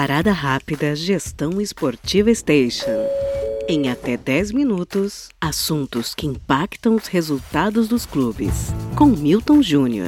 Parada Rápida Gestão Esportiva Station. Em até 10 minutos, assuntos que impactam os resultados dos clubes. Com Milton Júnior.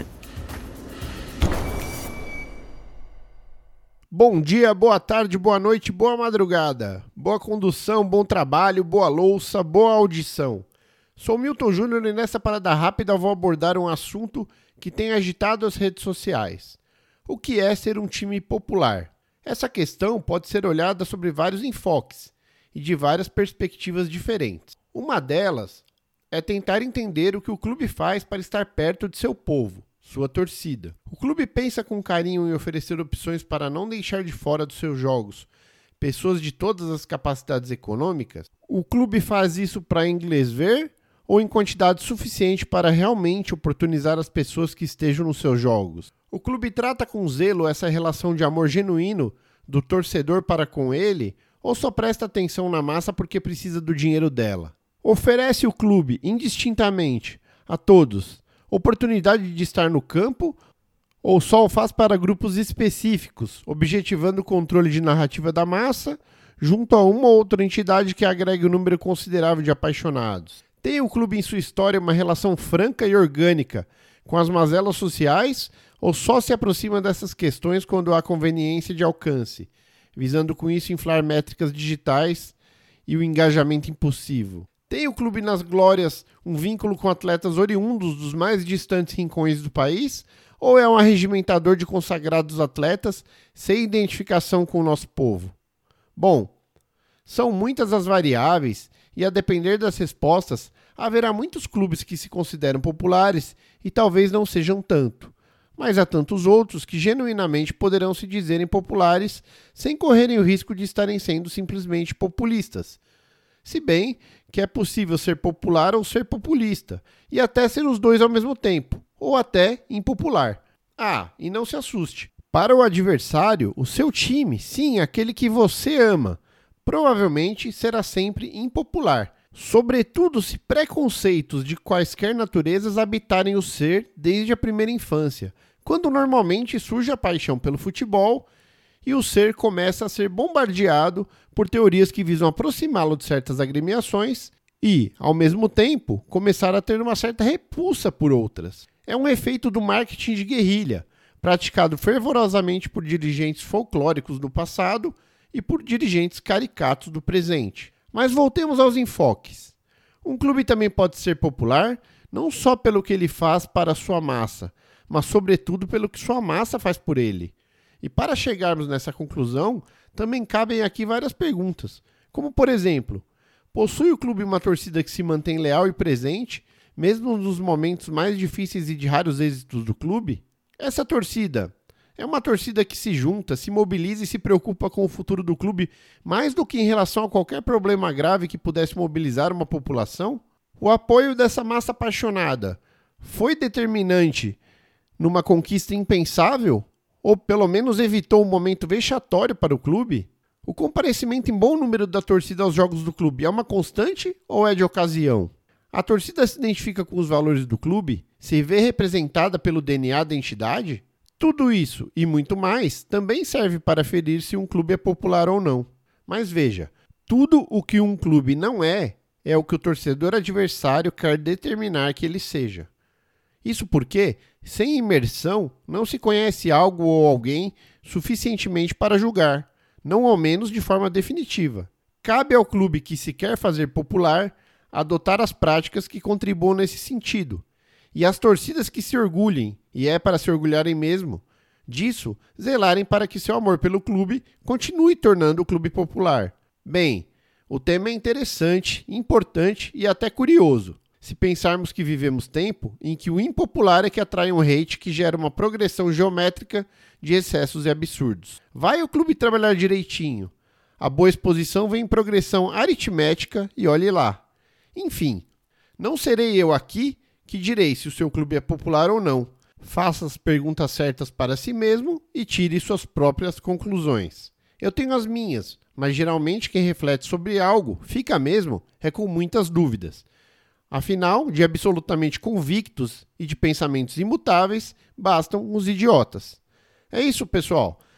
Bom dia, boa tarde, boa noite, boa madrugada. Boa condução, bom trabalho, boa louça, boa audição. Sou Milton Júnior e nessa Parada Rápida vou abordar um assunto que tem agitado as redes sociais. O que é ser um time popular? Essa questão pode ser olhada sobre vários enfoques e de várias perspectivas diferentes. Uma delas é tentar entender o que o clube faz para estar perto de seu povo, sua torcida. O clube pensa com carinho em oferecer opções para não deixar de fora dos seus jogos pessoas de todas as capacidades econômicas? O clube faz isso para inglês ver ou em quantidade suficiente para realmente oportunizar as pessoas que estejam nos seus jogos? O clube trata com zelo essa relação de amor genuíno do torcedor para com ele ou só presta atenção na massa porque precisa do dinheiro dela? Oferece o clube indistintamente a todos oportunidade de estar no campo ou só o faz para grupos específicos, objetivando o controle de narrativa da massa junto a uma ou outra entidade que agregue um número considerável de apaixonados? Tem o clube em sua história uma relação franca e orgânica com as mazelas sociais ou só se aproxima dessas questões quando há conveniência de alcance, visando com isso inflar métricas digitais e o engajamento impulsivo? Tem o clube nas glórias um vínculo com atletas oriundos dos mais distantes rincões do país ou é um arregimentador de consagrados atletas sem identificação com o nosso povo? Bom, são muitas as variáveis e a depender das respostas, haverá muitos clubes que se consideram populares e talvez não sejam tanto. Mas há tantos outros que genuinamente poderão se dizerem populares sem correrem o risco de estarem sendo simplesmente populistas. Se bem que é possível ser popular ou ser populista, e até ser os dois ao mesmo tempo, ou até impopular. Ah, e não se assuste. Para o adversário, o seu time, sim, aquele que você ama, provavelmente será sempre impopular, sobretudo se preconceitos de quaisquer naturezas habitarem o ser desde a primeira infância, quando normalmente surge a paixão pelo futebol e o ser começa a ser bombardeado por teorias que visam aproximá-lo de certas agremiações e, ao mesmo tempo, começar a ter uma certa repulsa por outras. É um efeito do marketing de guerrilha, praticado fervorosamente por dirigentes folclóricos do passado e por dirigentes caricatos do presente. Mas voltemos aos enfoques. Um clube também pode ser popular, não só pelo que ele faz para a sua massa, mas sobretudo pelo que sua massa faz por ele. E para chegarmos nessa conclusão, também cabem aqui várias perguntas, como por exemplo, possui o clube uma torcida que se mantém leal e presente, mesmo nos momentos mais difíceis e de raros êxitos do clube? Essa torcida é uma torcida que se junta, se mobiliza e se preocupa com o futuro do clube mais do que em relação a qualquer problema grave que pudesse mobilizar uma população? O apoio dessa massa apaixonada foi determinante numa conquista impensável? Ou pelo menos evitou um momento vexatório para o clube? O comparecimento em bom número da torcida aos jogos do clube é uma constante ou é de ocasião? A torcida se identifica com os valores do clube? Se vê representada pelo DNA da entidade? Tudo isso e muito mais também serve para aferir se um clube é popular ou não. Mas veja, tudo o que um clube não é o que o torcedor adversário quer determinar que ele seja. Isso porque, sem imersão, não se conhece algo ou alguém suficientemente para julgar, não ao menos de forma definitiva. Cabe ao clube que se quer fazer popular adotar as práticas que contribuam nesse sentido. E as torcidas que se orgulhem, e é para se orgulharem mesmo, disso, zelarem para que seu amor pelo clube continue tornando o clube popular. Bem, o tema é interessante, importante e até curioso, se pensarmos que vivemos tempo em que o impopular é que atrai um hate que gera uma progressão geométrica de excessos e absurdos. Vai o clube trabalhar direitinho. A boa exposição vem em progressão aritmética e olhe lá. Enfim, não serei eu aqui que direi se o seu clube é popular ou não. Faça as perguntas certas para si mesmo e tire suas próprias conclusões. Eu tenho as minhas, mas geralmente quem reflete sobre algo fica mesmo é com muitas dúvidas. Afinal, de absolutamente convictos e de pensamentos imutáveis, bastam os idiotas. É isso, pessoal.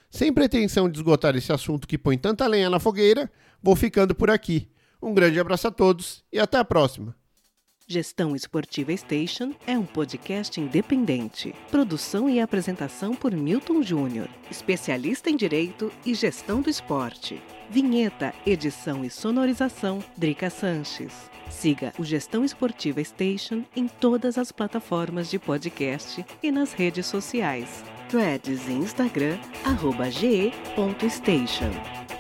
Sem pretensão de esgotar esse assunto que põe tanta lenha na fogueira, vou ficando por aqui. Um grande abraço a todos e até a próxima. Gestão Esportiva Station é um podcast independente. Produção e apresentação por Milton Júnior, especialista em Direito e Gestão do Esporte. Vinheta, edição e sonorização, Drica Sanches. Siga o Gestão Esportiva Station em todas as plataformas de podcast e nas redes sociais. Threads e Instagram, @ge.station.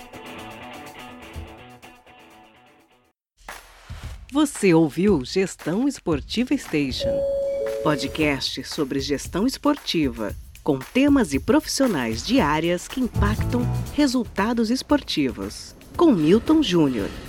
Você ouviu Gestão Esportiva Station, podcast sobre gestão esportiva, com temas e profissionais de áreas que impactam resultados esportivos, com Milton Júnior.